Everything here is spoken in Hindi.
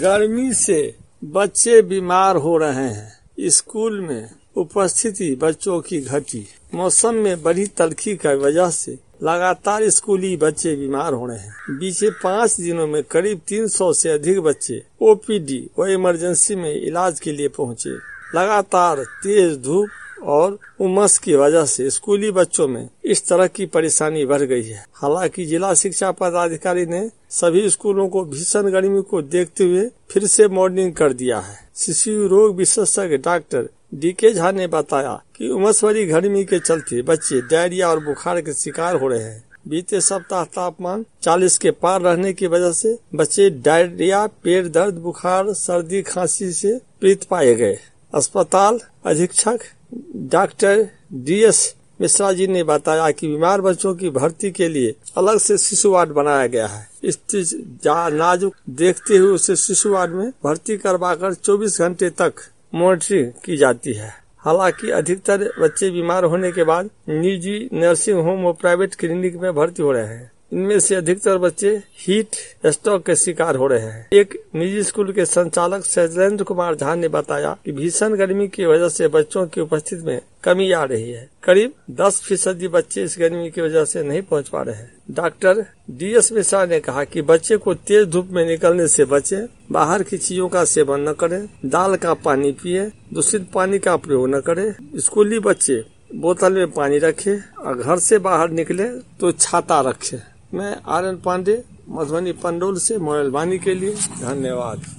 गर्मी से बच्चे बीमार हो रहे हैं। स्कूल में उपस्थिति बच्चों की घटी। मौसम में बढ़ी तलखी की वजह से लगातार स्कूली बच्चे बीमार हो रहे हैं। बीते 5 दिनों में करीब 300 से अधिक बच्चे ओपीडी व इमरजेंसी में इलाज के लिए पहुंचे। लगातार तेज धूप और उमस की वजह से स्कूली बच्चों में इस तरह की परेशानी बढ़ गई है। हालांकि जिला शिक्षा पदाधिकारी ने सभी स्कूलों को भीषण गर्मी को देखते हुए फिर से मॉर्निंग कर दिया है। शिशु रोग विशेषज्ञ डॉक्टर डीके झा ने बताया कि उमस भरी गर्मी के चलते बच्चे डायरिया और बुखार के शिकार हो रहे हैं। बीते सप्ताह तापमान 40 के पार रहने की वजह से बच्चे डायरिया, पेट दर्द, बुखार, सर्दी, खांसी से पीड़ित पाए गए। अस्पताल अधीक्षक डॉक्टर डीएस मिश्रा जी ने बताया कि बीमार बच्चों की भर्ती के लिए अलग से शिशु वार्ड बनाया गया है। स्थिति नाजुक देखते हुए उसे शिशु वार्ड में भर्ती करवाकर 24 घंटे तक मॉनिटरिंग की जाती है। हालांकि अधिकतर बच्चे बीमार होने के बाद निजी नर्सिंग होम और प्राइवेट क्लिनिक में भर्ती हो रहे हैं। इनमें से अधिकतर बच्चे हीट स्ट्रोक के शिकार हो रहे हैं। एक निजी स्कूल के संचालक शैलेंद्र कुमार झा ने बताया कि भीषण गर्मी की वजह से बच्चों की उपस्थिति में कमी आ रही है। करीब 10% बच्चे इस गर्मी की वजह से नहीं पहुंच पा रहे हैं। डॉक्टर डीएस मिश्रा ने कहा कि बच्चे को तेज धूप में निकलने से बचें, बाहर की चीजों का सेवन न करें, दाल का पानी पिए, दूषित पानी का प्रयोग न करें। स्कूली बच्चे बोतल में पानी रखें और घर से बाहर निकले तो छाता रखें। मैं आर्यन पांडे, मधुबनी पंडोल से मोबाइल वाणी के लिए धन्यवाद।